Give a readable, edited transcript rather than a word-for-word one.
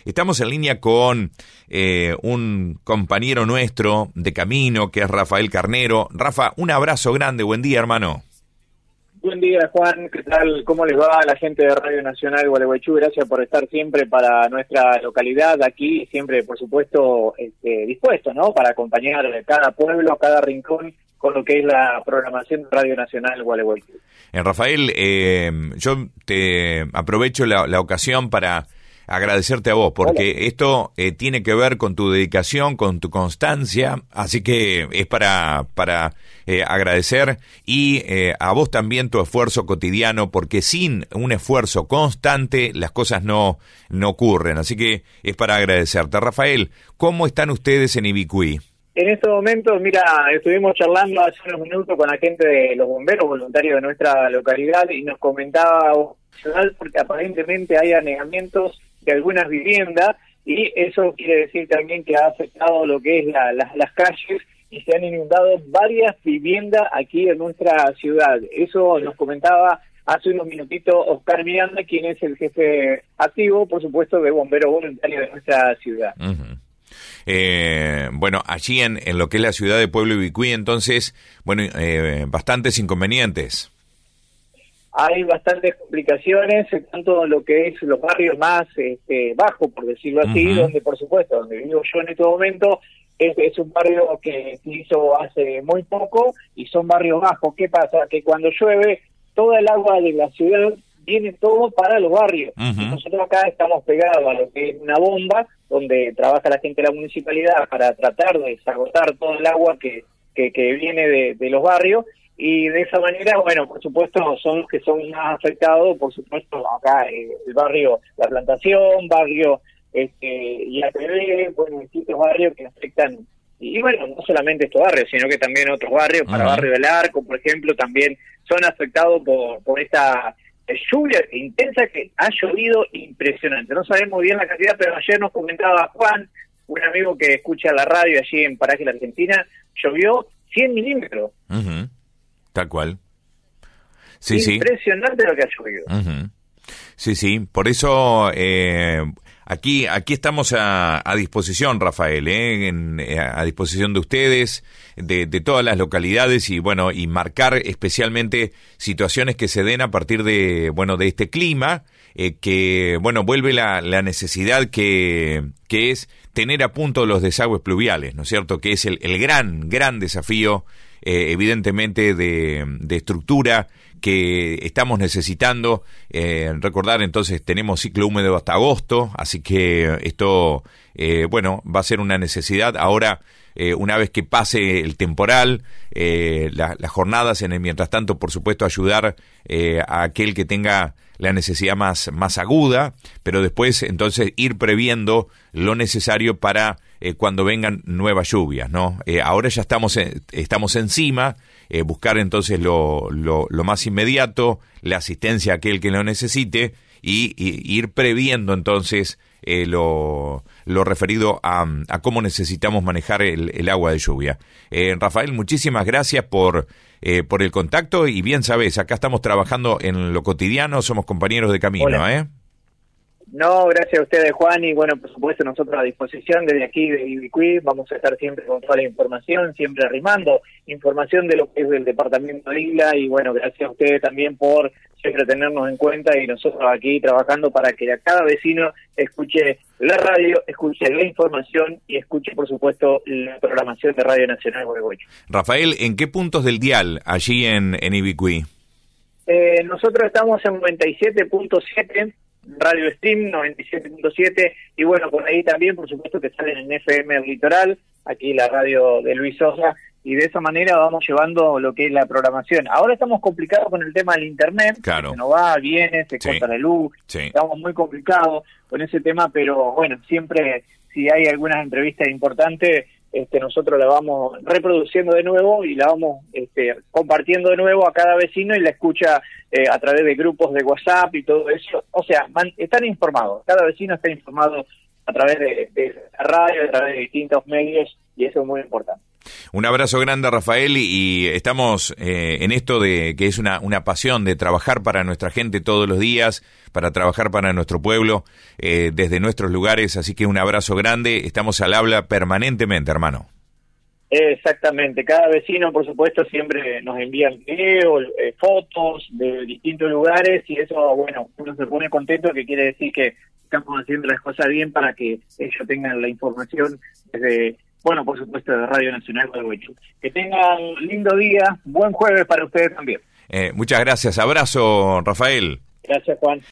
Estamos en línea con un compañero nuestro de camino, que es Rafael Carnero. Rafa, un abrazo grande, buen día, hermano. Buen día, Juan, ¿qué tal? ¿Cómo les va a la gente de Radio Nacional Gualeguaychú? Gracias por estar siempre para nuestra localidad aquí, siempre, por supuesto, dispuesto, ¿no? Para acompañar cada pueblo, cada rincón, con lo que es la programación de Radio Nacional Gualeguaychú. Rafael, yo te aprovecho la ocasión para agradecerte a vos, porque esto tiene que ver con tu dedicación, con tu constancia, así que es para agradecer, y a vos también tu esfuerzo cotidiano, porque sin un esfuerzo constante las cosas no ocurren, así que es para agradecerte. Rafael, ¿cómo están ustedes en Ibicuí? En estos momentos, mira, estuvimos charlando hace unos minutos con la gente de los bomberos voluntarios de nuestra localidad y nos comentaba porque aparentemente hay anegamientos de algunas viviendas y eso quiere decir también que ha afectado lo que es las calles y se han inundado varias viviendas aquí en nuestra ciudad. Eso nos comentaba hace unos minutitos Oscar Miranda, quien es el jefe activo, por supuesto, de bomberos voluntarios de nuestra ciudad. Uh-huh. Bueno, allí en lo que es la ciudad de Pueblo Ibicuí, entonces, bueno, bastantes inconvenientes. Hay bastantes complicaciones, tanto en lo que es los barrios más bajos, por decirlo así, uh-huh. Donde, por supuesto, donde vivo yo en este momento, es un barrio que se hizo hace muy poco y son barrios bajos. ¿Qué pasa? Que cuando llueve, toda el agua de la ciudad viene todo para los barrios. Uh-huh. Y nosotros acá estamos pegados a lo que es una bomba, donde trabaja la gente de la municipalidad para tratar de desagotar todo el agua que viene de los barrios, y de esa manera, bueno, por supuesto, son los que son más afectados, por supuesto, acá el barrio La Plantación, barrio IAPB, bueno, distintos barrios que afectan, y bueno, no solamente estos barrios, sino que también otros barrios, para uh-huh. Barrio del Arco, por ejemplo, también son afectados por esta lluvia intensa que ha llovido impresionante. No sabemos bien la cantidad, pero ayer nos comentaba Juan, un amigo que escucha la radio allí en Paraje, la Argentina, llovió 100 milímetros. Uh-huh. Tal cual. Sí, impresionante lo que ha llovido. Uh-huh. Sí, por eso aquí estamos a disposición, Rafael, a disposición de ustedes, de todas las localidades, y bueno, y marcar especialmente situaciones que se den a partir de este clima, que bueno, vuelve la necesidad que es tener a punto los desagües pluviales, ¿no es cierto? Que es el gran desafío, evidentemente, de estructura que estamos necesitando. Recordar, entonces, tenemos ciclo húmedo hasta agosto, así que esto, bueno, va a ser una necesidad. Ahora, una vez que pase el temporal, las jornadas, mientras tanto, por supuesto, ayudar a aquel que tenga la necesidad más aguda, pero después, entonces, ir previendo lo necesario para cuando vengan nuevas lluvias, ¿no? Ahora ya estamos encima, buscar entonces lo más inmediato, la asistencia a aquel que lo necesite, y ir previendo entonces lo referido a cómo necesitamos manejar el agua de lluvia. Rafael, muchísimas gracias por el contacto, y bien sabés, acá estamos trabajando en lo cotidiano, somos compañeros de camino. Hola. No, gracias a ustedes, Juan, y bueno, por supuesto, nosotros a disposición desde aquí de Ibicuí, vamos a estar siempre con toda la información, siempre arrimando información de lo que es del departamento de Isla, y bueno, gracias a ustedes también por siempre tenernos en cuenta, y nosotros aquí trabajando para que a cada vecino escuche la radio, escuche la información y escuche, por supuesto, la programación de Radio Nacional Gualeguaychú. Rafael, ¿en qué puntos del dial allí en Ibicuí? Nosotros estamos en 97.7, Radio Stream 97.7, y bueno, por ahí también, por supuesto, que salen en FM Litoral, aquí la radio de Luis Sosa, y de esa manera vamos llevando lo que es la programación. Ahora estamos complicados con el tema del internet, claro. Se nos va, viene, se corta la luz, estamos muy complicados con ese tema, pero bueno, siempre si hay algunas entrevistas importantes, nosotros la vamos reproduciendo de nuevo y la vamos compartiendo de nuevo a cada vecino, y la escucha a través de grupos de WhatsApp y todo eso. O sea, están informados, cada vecino está informado a través de la radio, a través de distintos medios, y eso es muy importante. Un abrazo grande, Rafael, y estamos en esto de que es una pasión de trabajar para nuestra gente todos los días, para trabajar para nuestro pueblo, desde nuestros lugares, así que un abrazo grande, estamos al habla permanentemente, hermano. Exactamente, cada vecino, por supuesto, siempre nos envían videos, fotos de distintos lugares, y eso, bueno, uno se pone contento, que quiere decir que estamos haciendo las cosas bien para que ellos tengan la información desde, bueno, por supuesto, de Radio Nacional Gualeguaychú. Que tengan lindo día, buen jueves para ustedes también. Muchas gracias, abrazo, Rafael. Gracias, Juan.